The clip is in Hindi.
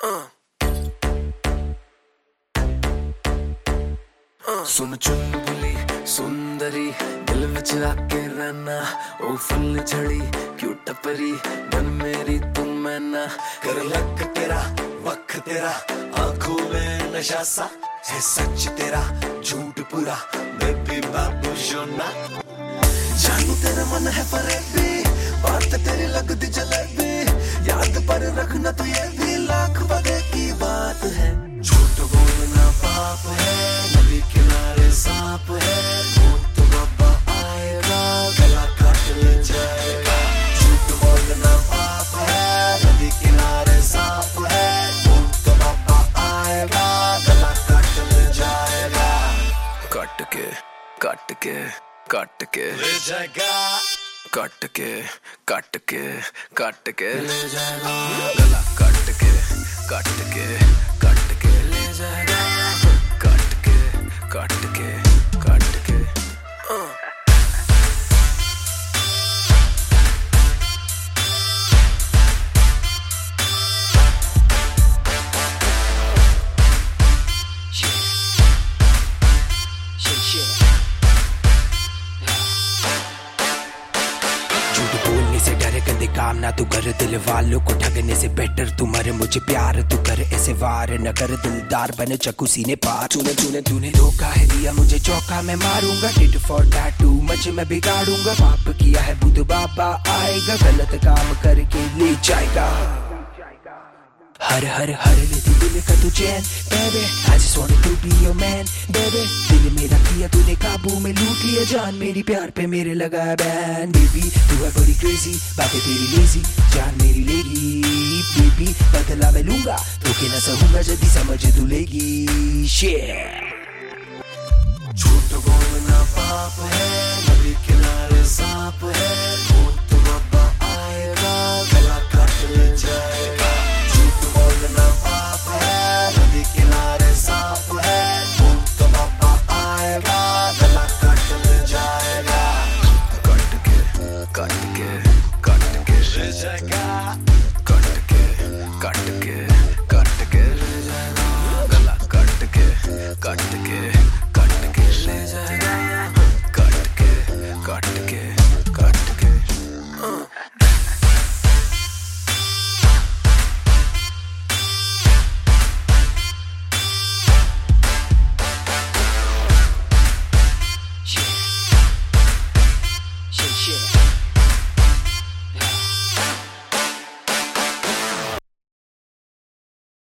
सुन चुलबुली सुंदरी दिल विच आके रहना ओ फुल झड़ी क्यों टपरी बन मेरी तुम मैना कर लक तेरा वक्त तेरा आंखों में नशा सा है सच तेरा झूठ पूरा बेबी बाबू सोना जानू तेरा मन है फरेबी बात तेरी लगती जलेबी याद पर रखना तो ये भी लाख बजे की बात है झूठ बोलना पाप है नदी किनारे सांप है भूत बाबा आएगा गला काट ले जाएगा झूठ बोलना पाप है नदी किनारे सांप है भूत बाबा आएगा गला काट ले जाएगा काट के काट के काट के ले जाएगा काट के काट के काट के ले जाएगा गला काट के काट के काट के ले जाएगा काट के काट के काट के से डरे गंदे काम ना तू कर दिल वालों को ठगने से बेटर तू मरे मुझे प्यार तू कर ऐसे वार न कर दिलदार बने चक्कू सीने पार तूने धोखा है दिया मुझे चौका मैं मारूंगा टिट फॉर टैटू मच मैं बिगाड़ूंगा पाप किया है बुध बाबा आएगा गलत काम करके ले जाएगा हर हर हर लेती दिल का तू चैन baby I just wanted to be your man baby दिल मेरा किया तूने काबू में लूट लिया जान मेरी प्यार पे मेरे लगा बैन baby तू है बड़ी crazy बातें तेरी lazy जान मेरी लेगी baby बदला मैं लूंगा तो के न सहूंगा जल्दी समझ तू लेगी shit झूठ बोलना पाप है नदी किनारे सांप है भूत बाबा आएगा गला काट ले जाएगा झूठ बोलना पाप है नदी किनारे सांप है भूत बाबा आएगा गला काट ले जाएगा काट के काट के काट के ले जाएगा